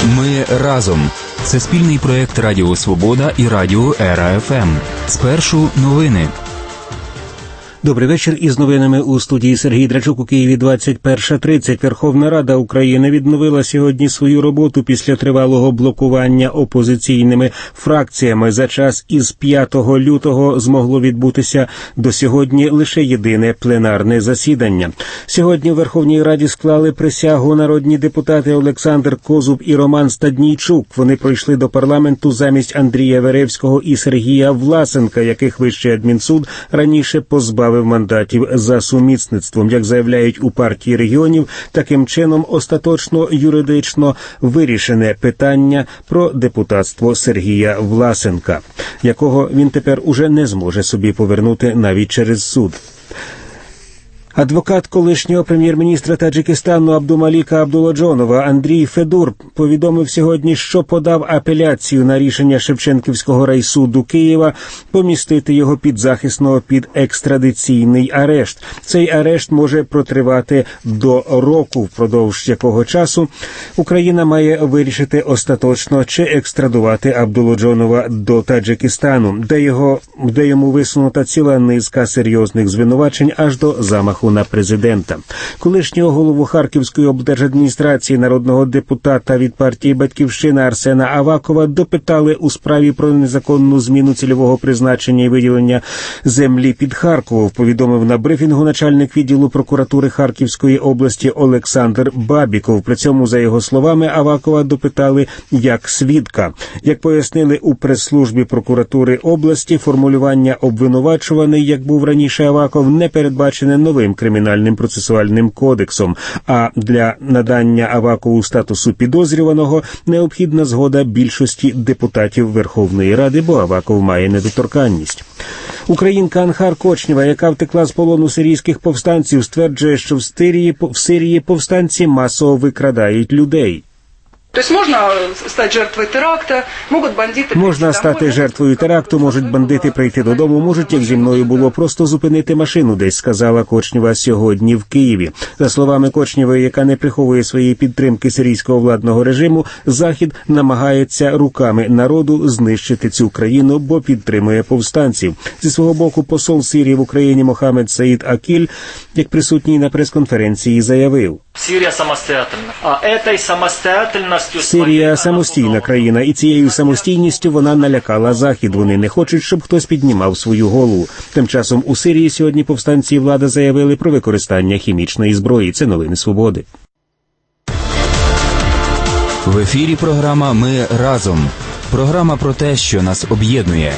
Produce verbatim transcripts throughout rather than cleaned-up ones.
Ми разом. Це спільний проєкт Радіо Свобода і Радіо Ера Еф Ем. Спершу новини. Добрий вечір. Із новинами у студії Сергій Драчук. У Києві двадцять перша тридцять. Верховна Рада України відновила сьогодні свою роботу після тривалого блокування опозиційними фракціями. За час із п'ятого лютого змогло відбутися до сьогодні лише єдине пленарне засідання. Сьогодні в Верховній Раді склали присягу народні депутати Олександр Козуб і Роман Стаднійчук. Вони пройшли до парламенту замість Андрія Веревського і Сергія Власенка, яких Вищий адмінсуд раніше позбавив мандатів за сумісництвом. Як заявляють у партії регіонів, таким чином остаточно юридично вирішене питання про депутатство Сергія Власенка, якого він тепер уже не зможе собі повернути навіть через суд. Адвокат колишнього прем'єр-міністра Таджикистану Абдумаліка Абдуладжонова Андрій Федур повідомив сьогодні, що подав апеляцію на рішення Шевченківського райсуду Києва помістити його підзахисного під екстрадиційний арешт. Цей арешт може протривати до року, впродовж якого часу Україна має вирішити остаточно, чи екстрадувати Абдуладжонова до Таджикистану, де, його, де йому висунута ціла низка серйозних звинувачень аж до замаху на президента. Колишнього голову Харківської облдержадміністрації, народного депутата від партії «Батьківщина» Арсена Авакова допитали у справі про незаконну зміну цільового призначення і виділення землі під Харковом, повідомив на брифінгу начальник відділу прокуратури Харківської області Олександр Бабіков. При цьому, за його словами, Авакова допитали як свідка. Як пояснили у прес-службі прокуратури області, формулювання «обвинувачуваний», як був раніше Аваков, не передбачене новим кримінальним процесуальним кодексом, а для надання Авакову статусу підозрюваного необхідна згода більшості депутатів Верховної Ради, бо Аваков має недоторканність. Українка Анхар Кочнєва, яка втекла з полону сирійських повстанців, стверджує, що в Сирії, в Сирії повстанці масово викрадають людей. Можна стати жертвою теракту, можуть бандити прийти додому, можуть, як зі мною було, просто зупинити машину десь, сказала Кочнєва сьогодні в Києві. За словами Кочнєвої, яка не приховує своєї підтримки сирійського владного режиму, Захід намагається руками народу знищити цю країну, бо підтримує повстанців. Зі свого боку, посол Сирії в Україні Мохаммед Саїд Акіль, як присутній на прес-конференції, заявив: Сирія самостоятельна, а этой самостоятельностью Сирія самостійна країна, і цією самостійністю вона налякала Захід. Вони не хочуть, щоб хтось піднімав свою голову. Тим часом у Сирії сьогодні повстанці і влада заявили про використання хімічної зброї. Це новини Свободи. В ефірі програма «Ми разом». Програма про те, що нас об'єднує.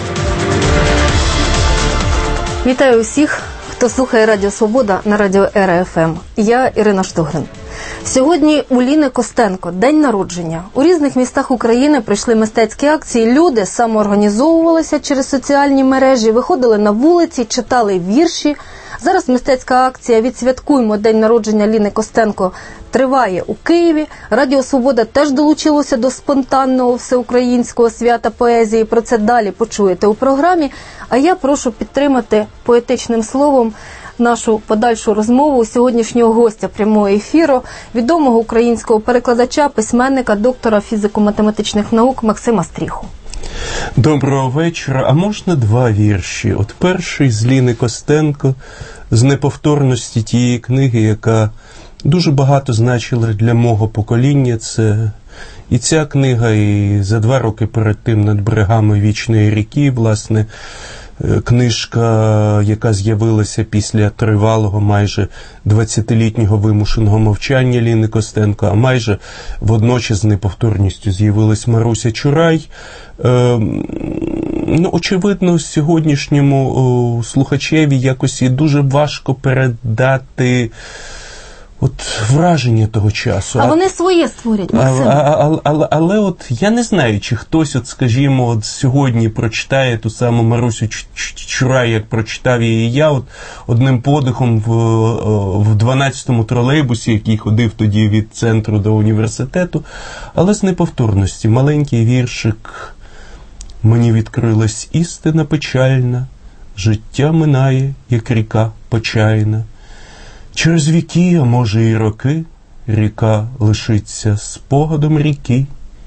Вітаю усіх, хто слухає Радіо Свобода на Радіо Ера Еф Ем. Я Ірина Штогрин. Сьогодні у Ліни Костенко день народження. У різних містах України пройшли мистецькі акції. Люди самоорганізовувалися через соціальні мережі, виходили на вулиці, читали вірші. Зараз мистецька акція «Відсвяткуймо день народження Ліни Костенко» триває у Києві. Радіо Свобода теж долучилося до спонтанного всеукраїнського свята поезії. Про це далі почуєте у програмі. А я прошу підтримати поетичним словом нашу подальшу розмову сьогоднішнього гостя прямого ефіру, відомого українського перекладача, письменника, доктора фізико-математичних наук Максима Стріху. Доброго вечора. А можна два вірші? От перший з Ліни Костенко, з неповторності тієї книги, яка дуже багато значила для мого покоління. Це і ця книга, і за два роки перед тим «Над берегами вічної ріки», власне, книжка, яка з'явилася після тривалого майже двадцятилітнього вимушеного мовчання Ліни Костенко, а майже водночас з неповторністю з'явилась Маруся Чурай. Е, ну, очевидно, сьогоднішньому о, слухачеві якось і дуже важко передати от враження того часу. А вони своє створять, Максим. А, а, а, але, але от я не знаю, чи хтось, от, скажімо, от сьогодні прочитає ту саму Марусю Чурай, як прочитав її я, от одним подихом в, в дванадцятому тролейбусі, який ходив тоді від центру до університету, але з неповторності. Маленький віршик. Мені відкрилась істина печальна, життя минає, як ріка почайна. Через віки, а може і роки, ріка лишиться спогадом ріки,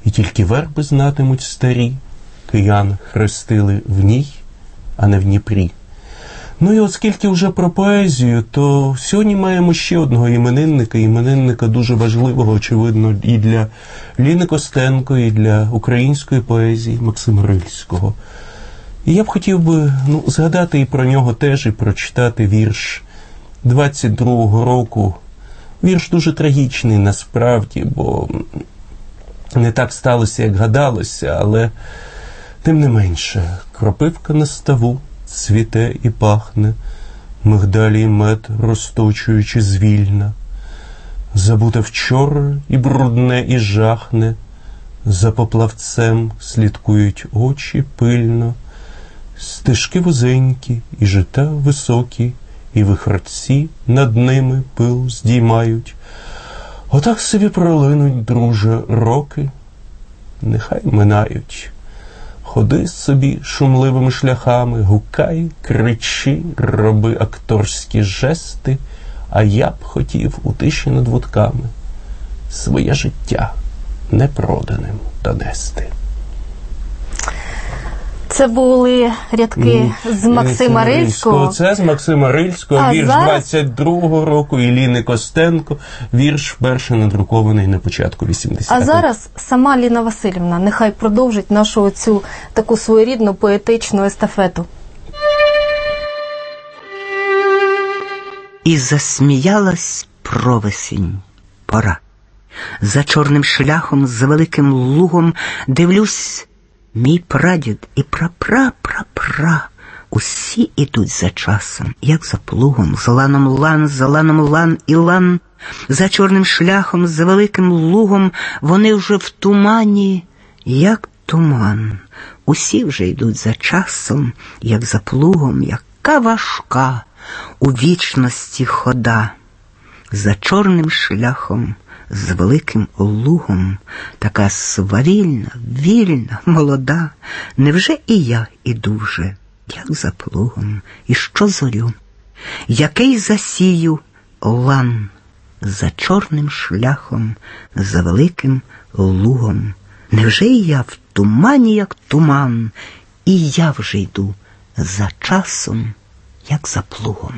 і тільки верби знатимуть старі, киян хрестили в ній, а не в Дніпрі. Ну і оскільки вже про поезію, то сьогодні маємо ще одного іменинника, іменинника дуже важливого, очевидно, і для Ліни Костенко, і для української поезії Максима Рильського. І я б хотів би ну, згадати і про нього теж, і прочитати вірш двадцять другого року. Вірш дуже трагічний насправді, бо не так сталося, як гадалося, але тим не менше, кропивка на ставу цвіте і пахне, мигдалі й мед розточуючи звільна. Забуте вчора і брудне, і жахне, за поплавцем слідкують очі пильно, стежки вузенькі і жита високі, і вихорці над ними пил здіймають. Отак собі пролинуть, друже, роки, нехай минають. Ходи собі шумливими шляхами, гукай, кричи, роби акторські жести, а я б хотів у тиші над вудками своє життя непроданим донести. Це були рядки з Максима Рильського. Це з Максима Рильського, а вірш зараз... двадцять другого року, і Ліни Костенко, вірш перший надрукований на початку вісімдесятих. А зараз сама Ліна Василівна нехай продовжить нашу цю таку своєрідну поетичну естафету. І засміялась провесінь пора. За чорним шляхом, за великим лугом дивлюсь, мій прадід і прапра-прапра усі ідуть за часом, як за плугом, за ланом лан, за ланом лан і лан. За чорним шляхом, за великим лугом вони вже в тумані, як туман. Усі вже йдуть за часом, як за плугом, яка важка у вічності хода. За чорним шляхом, з великим лугом, така свавільна, вільна, молода, невже і я іду вже, як за плугом, і що зорю, який засію лан, за чорним шляхом, за великим лугом, невже і я в тумані, як туман, і я вже йду за часом, як за плугом.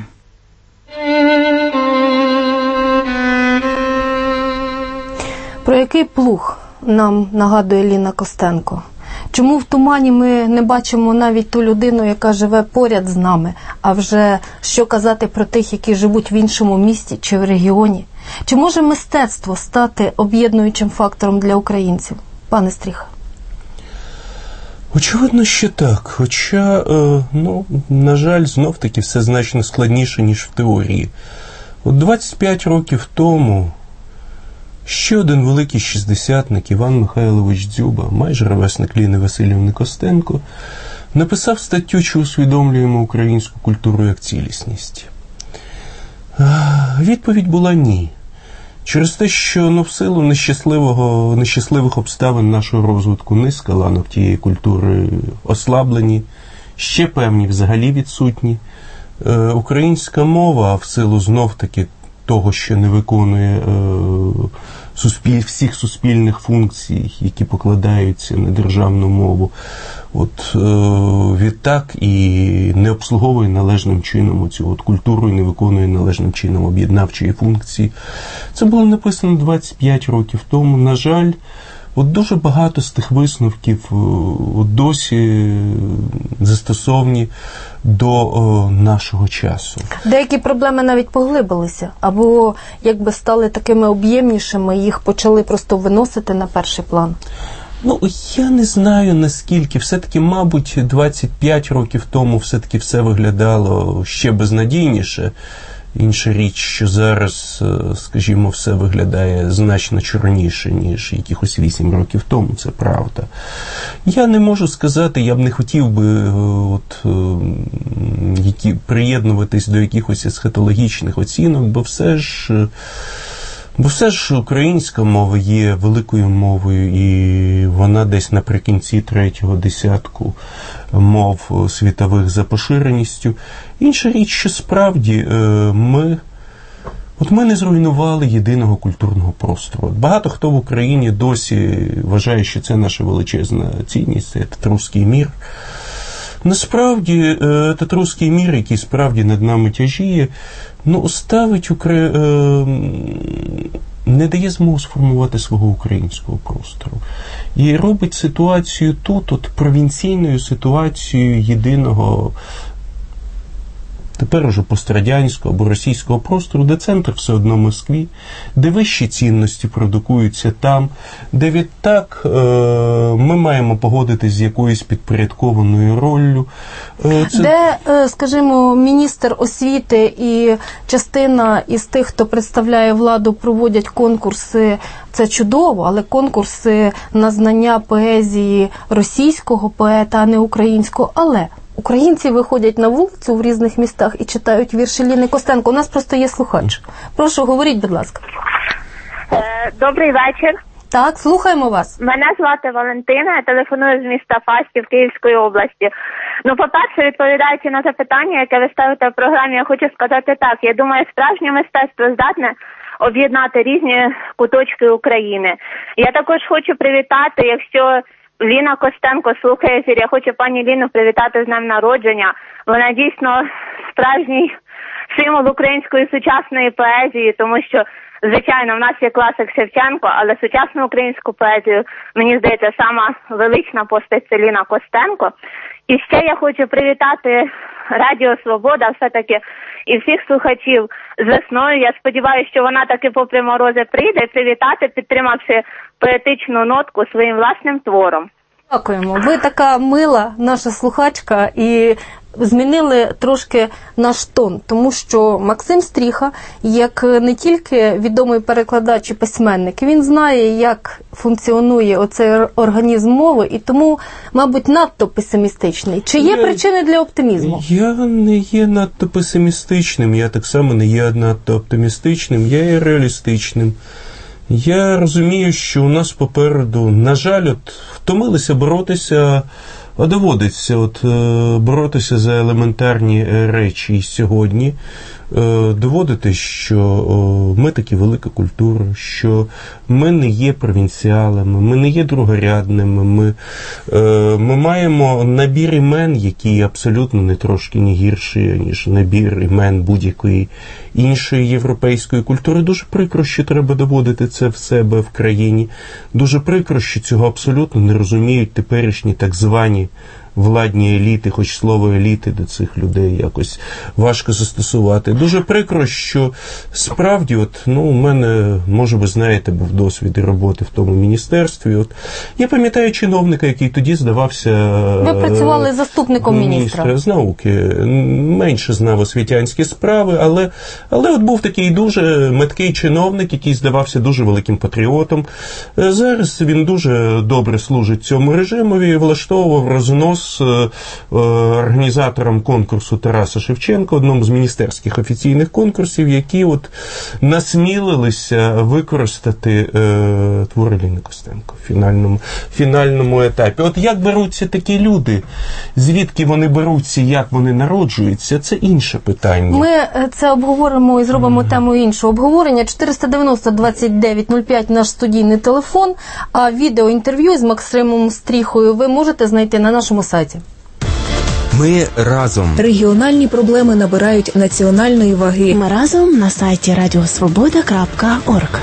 Про який плуг нам нагадує Ліна Костенко? Чому в тумані ми не бачимо навіть ту людину, яка живе поряд з нами, а вже що казати про тих, які живуть в іншому місті чи в регіоні? Чи може мистецтво стати об'єднуючим фактором для українців? Пане Стріха. Очевидно, що так. Хоча, е, ну, на жаль, знов-таки все значно складніше, ніж в теорії. От двадцять п'ять років тому ще один великий шістдесятник, Іван Михайлович Дзюба, майже ровесник Ліни Василівни Костенко, написав статтю, чи усвідомлюємо українську культуру як цілісність. Відповідь була ні. Через те, що ну, в силу нещасливого, нещасливих обставин нашого розвитку низка ланок тієї культури ослаблені, ще певні взагалі відсутні. Е, українська мова, в силу знов-таки того, що не виконує е, суспіль, всіх суспільних функцій, які покладаються на державну мову, от е, відтак і не обслуговує належним чином цю от культуру і не виконує належним чином об'єднавчої функції. Це було написано двадцять п'ять років тому. На жаль, от дуже багато з тих висновків от досі застосовні до о, нашого часу. Деякі проблеми навіть поглибилися, або якби стали такими об'ємнішими, їх почали просто виносити на перший план. Ну, я не знаю, наскільки. Все-таки, мабуть, двадцять п'ять років тому все-таки все виглядало ще безнадійніше. Інша річ, що зараз, скажімо, все виглядає значно чорніше, ніж якихось вісім років тому, це правда. Я не можу сказати, я б не хотів би от, які, приєднуватись до якихось есхатологічних оцінок, бо все ж... Бо все ж українська мова є великою мовою, і вона десь наприкінці третього десятку мов світових за поширеністю. Інша річ, що справді ми От ми не зруйнували єдиного культурного простору. От багато хто в Україні досі вважає, що це наша величезна цінність, це русський мір. Насправді, этот русський мір, який справді над нами тяжіє, ну, ставить Укра... не дає змогу сформувати свого українського простору. І робить ситуацію тут, от провінційною ситуацією єдиного, тепер уже пострадянського або російського простору, де центр все одно в Москві, де вищі цінності продукуються там, де відтак е, ми маємо погодитись з якоюсь підпорядкованою роллю. Е, це... Де, е, скажімо, міністр освіти і частина із тих, хто представляє владу, проводять конкурси, це чудово, але конкурси на знання поезії російського поета, а не українського, але... Українці виходять на вулицю в різних містах і читають вірші Ліни Костенко. У нас просто є слухач. Прошу, говоріть, будь ласка. Добрий вечір. Так, слухаємо вас. Мене звати Валентина, я телефоную з міста Фастів Київської області. Ну, по-перше, відповідаючи на запитання, яке ви ставите в програмі, я хочу сказати так. Я думаю, справжнє мистецтво здатне об'єднати різні куточки України. Я також хочу привітати, якщо... Ліна Костенко слухає ефір. Я хочу пані Ліну привітати з днем народження. Вона дійсно справжній символ української сучасної поезії, тому що, звичайно, в нас є класик Шевченко, але сучасну українську поезію, мені здається, сама велична постать це Ліна Костенко. І ще я хочу привітати Радіо Свобода, все-таки, і всіх слухачів з весною. Я сподіваюся, що вона таки попри морози прийде, привітати, підтримавши поетичну нотку своїм власним твором. Дякуємо. Ви така мила наша слухачка і змінили трошки наш тон, тому що Максим Стріха, як не тільки відомий перекладач і письменник, він знає, як функціонує оцей організм мови, і тому, мабуть, надто песимістичний. Чи є я, причини для оптимізму? Я не є надто песимістичним, я так само не є надто оптимістичним, я є реалістичним. Я розумію, що у нас попереду, на жаль, от втомилися боротися, а доводиться от, боротися за елементарні речі сьогодні. Доводити, що ми такі велика культура, що ми не є провінціалами, ми не є другорядними, ми, ми маємо набір імен, які абсолютно не трошки не гірші, ніж набір імен будь-якої іншої європейської культури. Дуже прикро, що треба доводити це в себе в країні. Дуже прикро, що цього абсолютно не розуміють теперішні так звані владні еліти, хоч слово еліти до цих людей якось важко застосувати. Дуже прикро, що справді, от, ну, у мене, може ви знаєте, був досвід роботи в тому міністерстві. От, я пам'ятаю чиновника, який тоді здавався... Ви працювали заступником міністра. Міністра з науки. Менше знав освітянські справи, але, але от був такий дуже меткий чиновник, який здавався дуже великим патріотом. Зараз він дуже добре служить цьому режимові, влаштовував рознос організатором конкурсу Тараса Шевченка, одному з міністерських офіційних конкурсів, які от насмілилися використати е, твори Ліни Костенко в фінальному, фінальному етапі. От як беруться такі люди, звідки вони беруться, як вони народжуються, це інше питання. Ми це обговоримо і зробимо mm-hmm. тему іншого обговорення. чотириста дев'яносто двадцять дев'ять нуль п'ять наш студійний телефон, а відеоінтерв'ю з Максимом Стріхою ви можете знайти на нашому сайті. Ми разом. Регіональні проблеми набирають національної ваги. Ми разом на сайті радіосвобода крапка орг.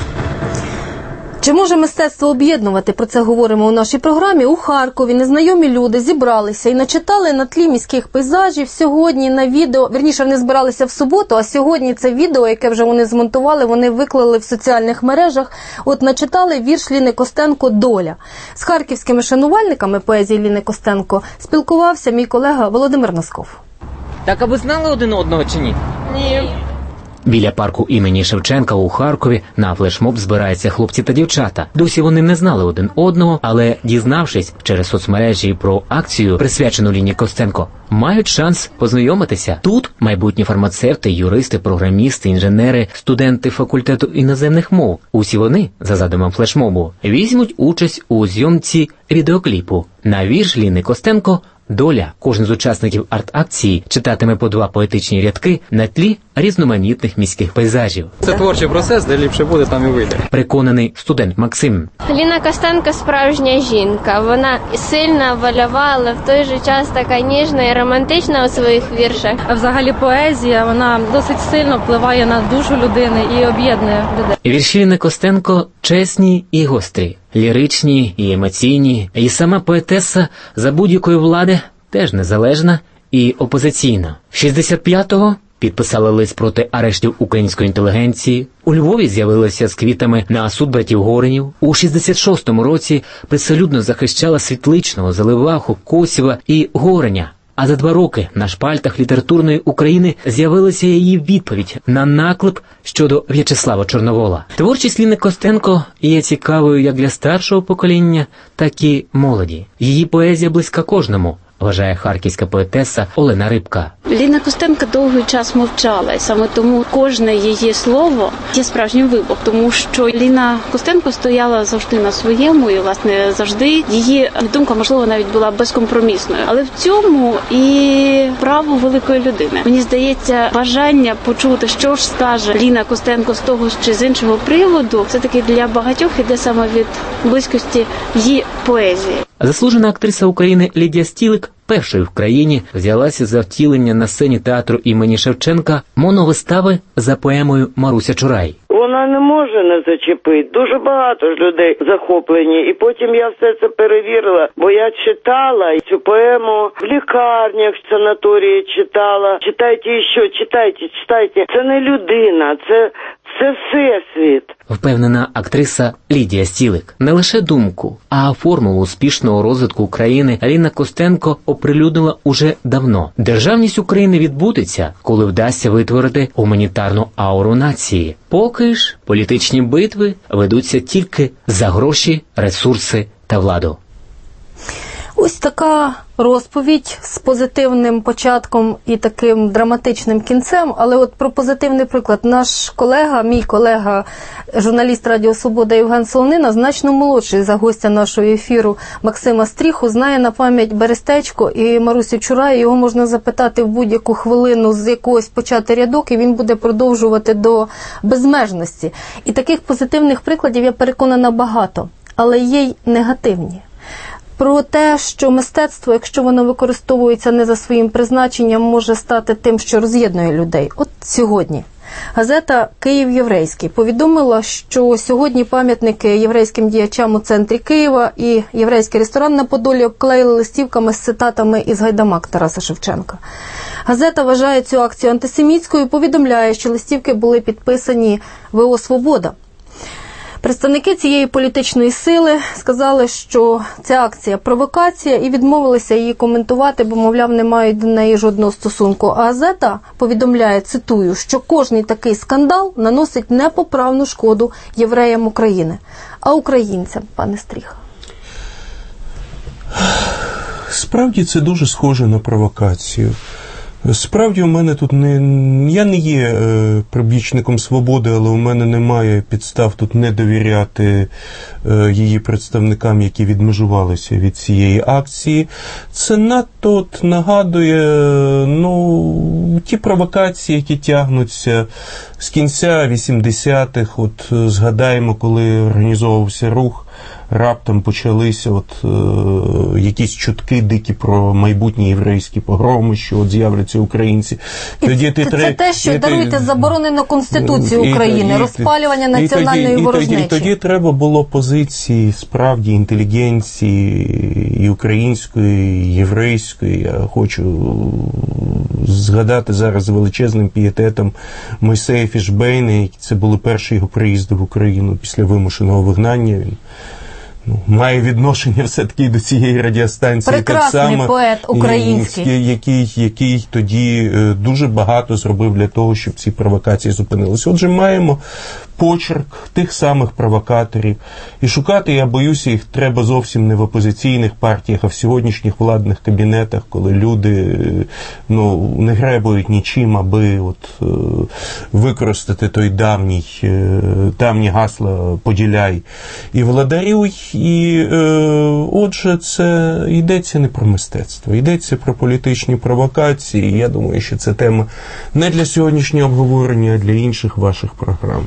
Чи може мистецтво об'єднувати? Про це говоримо у нашій програмі. У Харкові незнайомі люди зібралися і начитали на тлі міських пейзажів сьогодні на відео, вірніше, вони збиралися в суботу, а сьогодні це відео, яке вже вони змонтували, вони виклали в соціальних мережах, от начитали вірш Ліни Костенко «Доля». З харківськими шанувальниками поезії Ліни Костенко спілкувався мій колега Володимир Носков. Так, а ви знали один одного чи ні? Ні. Біля парку імені Шевченка у Харкові на флешмоб збираються хлопці та дівчата. Досі вони не знали один одного, але, дізнавшись через соцмережі про акцію, присвячену Ліні Костенко, мають шанс познайомитися. Тут майбутні фармацевти, юристи, програмісти, інженери, студенти факультету іноземних мов. Усі вони, за задумом флешмобу, візьмуть участь у зйомці відеокліпу на вірш Ліни Костенко «Доля». Кожен з учасників арт-акції читатиме по два поетичні рядки на тлі різноманітних міських пейзажів. Це творчий процес, де ліпше буде, там і вийде. Переконаний студент Максим. Ліна Костенко справжня жінка. Вона сильна, вольова, але в той же час така ніжна і романтична у своїх віршах. А взагалі поезія, вона досить сильно впливає на душу людини і об'єднує людей. Вірші Ліни Костенко чесні і гострі, ліричні і емоційні. І сама поетеса за будь-якої влади теж незалежна і опозиційна. шістдесят п'ятого підписали лист проти арештів української інтелігенції. У Львові з'явилася з квітами на суд братів Горенів. У шістдесят шостому році привселюдно захищала Світличного, Заливаху, Косєва і Гореня. А за два роки на шпальтах літературної України з'явилася її відповідь на наклеп щодо В'ячеслава Чорновола. Творчість Ліни Костенко є цікавою як для старшого покоління, так і молоді. Її поезія близька кожному, вважає харківська поетеса Олена Рибка. Ліна Костенко довгий час мовчала, і саме тому кожне її слово є справжнім вибух, тому що Ліна Костенко стояла завжди на своєму, і, власне, завжди її думка, можливо, навіть була безкомпромісною. Але в цьому і право великої людини. Мені здається, бажання почути, що ж скаже Ліна Костенко з того чи з іншого приводу, все-таки для багатьох іде саме від близькості її поезії. Заслужена актриса України Лідія Стілик першою в країні взялася за втілення на сцені театру імені Шевченка моновистави за поемою «Маруся Чурай». Вона не може не зачепити. Дуже багато ж людей захоплені. І потім я все це перевірила, бо я читала цю поему в лікарнях, в санаторії читала. Читайте ще, читайте, читайте. Це не людина, це, це всесвіт. Впевнена актриса Лідія Стілик. Не лише думку, а формулу успішного розвитку України Ліна Костенко оприлюднила уже давно. Державність України відбудеться, коли вдасться витворити гуманітарну ауру нації. Поки ж політичні битви ведуться тільки за гроші, ресурси та владу. Ось така розповідь з позитивним початком і таким драматичним кінцем. Але от про позитивний приклад. Наш колега, мій колега, журналіст Радіо Свобода Євген Солонина, значно молодший за гостя нашого ефіру Максима Стріху, знає на пам'ять Берестечко і Марусю Чурай. Його можна запитати в будь-яку хвилину, з якогось почати рядок, і він буде продовжувати до безмежності. І таких позитивних прикладів, я переконана, багато. Але є й негативні. Про те, що мистецтво, якщо воно використовується не за своїм призначенням, може стати тим, що роз'єднує людей. От сьогодні газета «Київ Єврейський» повідомила, що сьогодні пам'ятники єврейським діячам у центрі Києва і єврейський ресторан на Подолі обклеїли листівками з цитатами із «Гайдамак» Тараса Шевченка. Газета вважає цю акцію антисемітською і повідомляє, що листівки були підписані ВО «Свобода». Представники цієї політичної сили сказали, що ця акція – провокація, і відмовилися її коментувати, бо, мовляв, не мають до неї жодного стосунку. А газета повідомляє, цитую, що кожний такий скандал наносить непоправну шкоду євреям України. А українцям, пане Стріха? Справді це дуже схоже на провокацію. Справді у мене тут не... Я не є е, прибічником свободи, але у мене немає підстав тут не довіряти е, її представникам, які відмежувалися від цієї акції. Це надто от нагадує ну, ті провокації, які тягнуться з кінця вісімдесятих. От згадаємо, коли організовувався рух, раптом почалися от, е, якісь чутки дикі про майбутні єврейські погроми, що от з'являться українці. Тоді це, це те, що, даруйте, заборонено Конституцію України, і, розпалювання і, національної і, ворожнечі. І тоді, і тоді треба було позиції, справді, інтелігенції і української, і єврейської. Я хочу згадати зараз з величезним пієтетом Мойсея Фішбейна, це були перші його приїзди в Україну після вимушеного вигнання. Він Ну, має відношення все-таки до цієї радіостанції. Прекрасний так само, поет український. Який, який тоді дуже багато зробив для того, щоб ці провокації зупинилися. Отже, маємо почерк тих самих провокаторів. І шукати, я боюся, їх треба зовсім не в опозиційних партіях, а в сьогоднішніх владних кабінетах, коли люди ну, не гребують нічим, аби от, використати той давній, давні гасла «поділяй і владарюй». І, е, отже, це йдеться не про мистецтво, йдеться про політичні провокації. Я думаю, що це тема не для сьогоднішнього обговорення, а для інших ваших програм.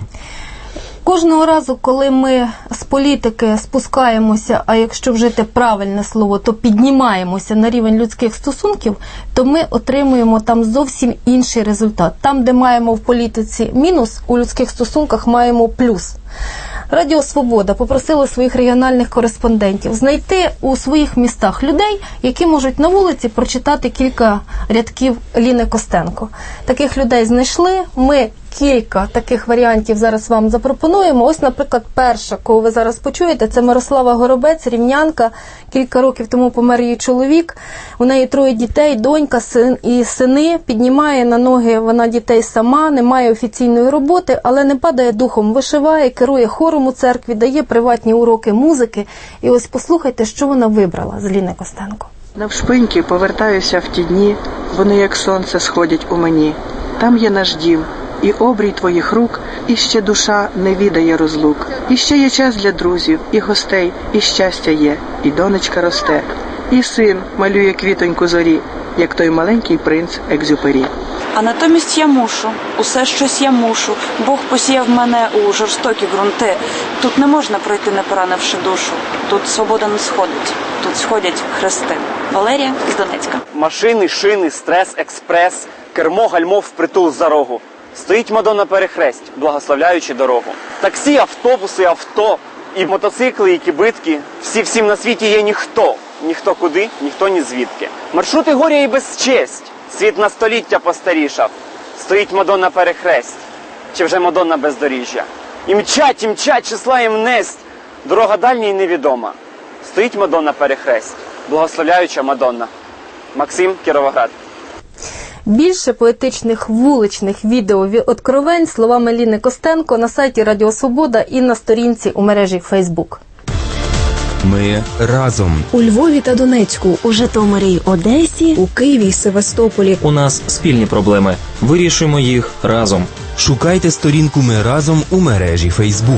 Кожного разу, коли ми з політики спускаємося, а якщо вжити правильне слово, то піднімаємося на рівень людських стосунків, то ми отримуємо там зовсім інший результат. Там, де маємо в політиці мінус, у людських стосунках маємо плюс. Радіо «Свобода» попросило своїх регіональних кореспондентів знайти у своїх містах людей, які можуть на вулиці прочитати кілька рядків Ліни Костенко. Таких людей знайшли, ми кілька таких варіантів зараз вам запропонуємо. Ось, наприклад, перша, кого ви зараз почуєте, це Мирослава Горобець, рівнянка. Кілька років тому помер її чоловік. У неї троє дітей, донька, син і сини. Піднімає на ноги вона дітей сама, не має офіційної роботи, але не падає духом. Вишиває, керує хором у церкві, дає приватні уроки музики. І ось послухайте, що вона вибрала з Ліни Костенко. Навшпиньки повертаюся в ті дні, вони як сонце сходять у мені. Там є наш дім, і обрій твоїх рук, і ще душа не відає розлук. І ще є час для друзів, і гостей, і щастя є, і донечка росте. І син малює квітоньку зорі, як той маленький принц Екзюпері. А натомість я мушу, усе щось я мушу. Бог посіяв мене у жорстокі ґрунти. Тут не можна пройти, не поранивши душу. Тут свобода не сходить, тут сходять хрести. Валерія з Донецька. Машини, шини, стрес, експрес, кермо, гальмо впритул за рогу. Стоїть Мадонна перехресть, благословляючи дорогу. Таксі, автобуси, авто, і мотоцикли, і кібитки. Всі всім на світі є ніхто. Ніхто куди, ніхто ні звідки. Маршрути горя і безчесть. Світ на століття постарішав. Стоїть Мадонна перехресть. Чи вже Мадонна бездоріжжя. І мчать, і мчать, числа їм несть. Дорога дальня і невідома. Стоїть Мадонна перехресть. Благословляюча Мадонна. Максим, Кіровоград. Більше поетичних вуличних відео откровень словами Ліни Костенко на сайті Радіо Свобода і на сторінці у мережі Фейсбук. Ми разом. У Львові та Донецьку, у Житомирі й Одесі, у Києві й Севастополі. У нас спільні проблеми. Вирішуємо їх разом. Шукайте сторінку «Ми разом» у мережі Фейсбук.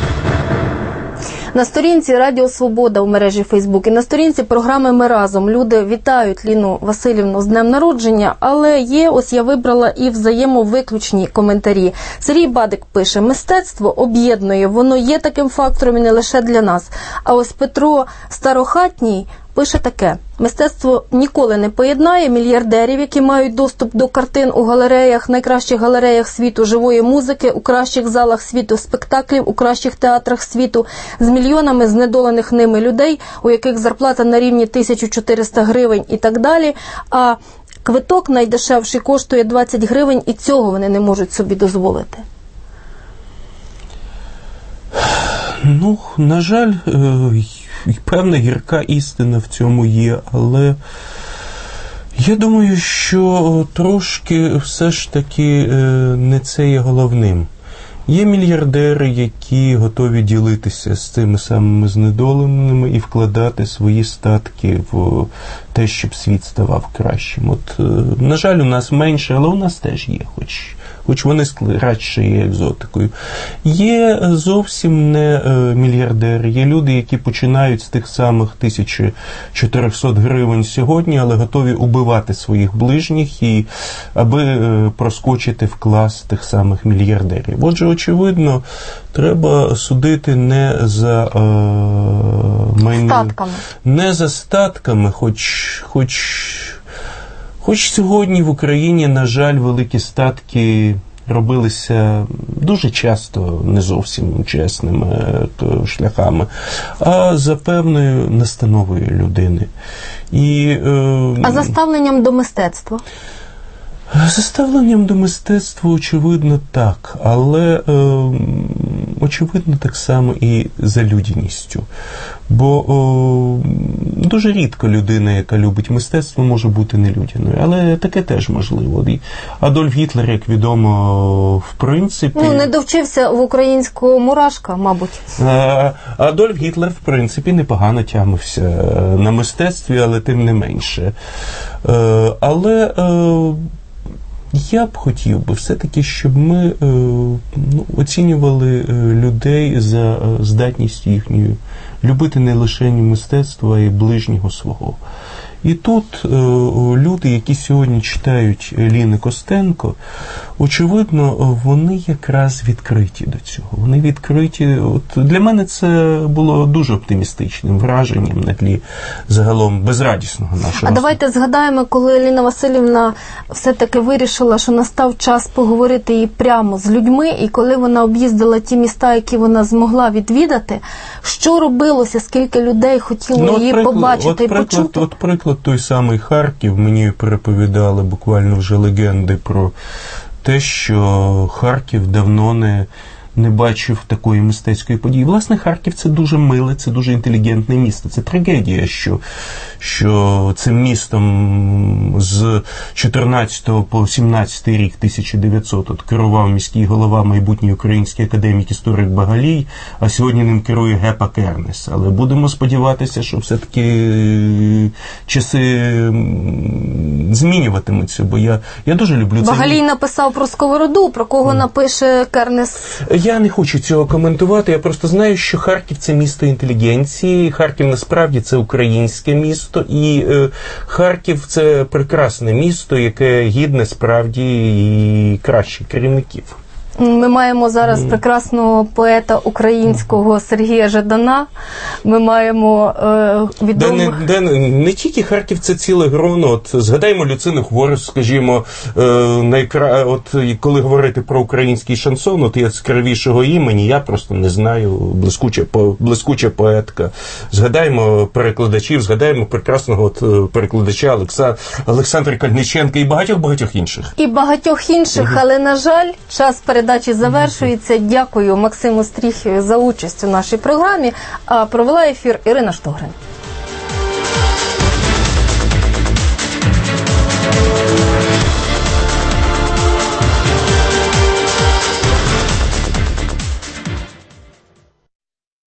На сторінці Радіо Свобода у мережі Фейсбук і на сторінці програми «Ми разом» люди вітають Ліну Василівну з днем народження, але є, ось я вибрала і взаємовиключні коментарі. Сергій Бадик пише: «Мистецтво об'єднує, воно є таким фактором і не лише для нас». А ось Петро Старохатній пише таке: «Мистецтво ніколи не поєднає мільярдерів, які мають доступ до картин у галереях, найкращих галереях світу, живої музики, у кращих залах світу, спектаклів, у кращих театрах світу, з мільйонами знедолених ними людей, у яких зарплата на рівні тисяча чотириста гривень і так далі, а квиток найдешевший коштує двадцять гривень, і цього вони не можуть собі дозволити». Ну, на жаль, певна гірка істина в цьому є, але я думаю, що трошки все ж таки не це є головним. Є мільярдери, які готові ділитися з цими самими знедоленими і вкладати свої статки в те, щоб світ ставав кращим. От, на жаль, у нас менше, але у нас теж є, хоч, хоч вони радше є екзотикою. Є зовсім не мільярдери, є люди, які починають з тих самих тисяча чотириста гривень сьогодні, але готові убивати своїх ближніх, і аби проскочити в клас тих самих мільярдерів. Отже, очевидно, треба судити не за е, майно, статками. Не за статками, хоч, хоч, хоч сьогодні в Україні, на жаль, великі статки робилися дуже часто не зовсім чесними то, шляхами, а за певною настановою людини. І, е, а за ставленням до мистецтва? За ставленням до мистецтва, очевидно, так, але е, очевидно так само і за людяністю. Бо е, дуже рідко людина, яка любить мистецтво, може бути нелюдяною, але таке теж можливо. Адольф Гітлер, як відомо, в принципі... Ну, не довчився в українського мурашка, мабуть. А, Адольф Гітлер, в принципі, непогано тямився на мистецтві, але тим не менше. Е, але... Е, Я б хотів би все-таки, щоб ми е, ну, оцінювали людей за здатністю їхньою любити не лише мистецтво, а й ближнього свого. І тут е, люди, які сьогодні читають Ліни Костенко, очевидно, вони якраз відкриті до цього. Вони відкриті. От для мене це було дуже оптимістичним враженням на тлі загалом безрадісного нашого. А давайте згадаємо, коли Ліна Василівна все-таки вирішила, що настав час поговорити їй прямо з людьми, і коли вона об'їздила ті міста, які вона змогла відвідати, що робилося, скільки людей хотіло ну, її приклад, побачити от і приклад, почути? От приклад той самий Харків, мені переповідали буквально вже легенди про те, що Харків давно не, не бачив такої мистецької події. Власне, Харків – це дуже миле, це дуже інтелігентне місто. Це трагедія, що, що цим містом з чотирнадцятого по сімнадцятий рік тисяча дев'ятсот от керував міський голова, майбутній український академік історик Багалій, а сьогодні ним керує Гепа Кернес. Але будемо сподіватися, що все-таки часи змінюватимуться, бо я, я дуже люблю це. Багалій написав про Сковороду, про кого mm. напише Кернес? Я не хочу цього коментувати, я просто знаю, що Харків – це місто інтелігенції, Харків насправді це українське місто, і е, Харків – це прекрасне місто, яке гідне справді і кращих керівників. Ми маємо зараз прекрасного поета українського Сергія Жадана. Ми маємо е, відомих... Де не, де не, не тільки Харків, це ціле гроно. От згадаємо Люцину Хворос, скажімо, е, найкра... от коли говорити про український шансон, от яскравішого імені, я просто не знаю, блискуча, по, блискуча поетка. Згадаємо перекладачів, згадаємо прекрасного от, перекладача Олекса... Олександра Кальниченка і багатьох-багатьох інших. І багатьох інших, угу. Але, на жаль, час передачі завершується. Дякую Максиму Стріхію за участь у нашій програмі. А провела ефір Ірина Штогрин.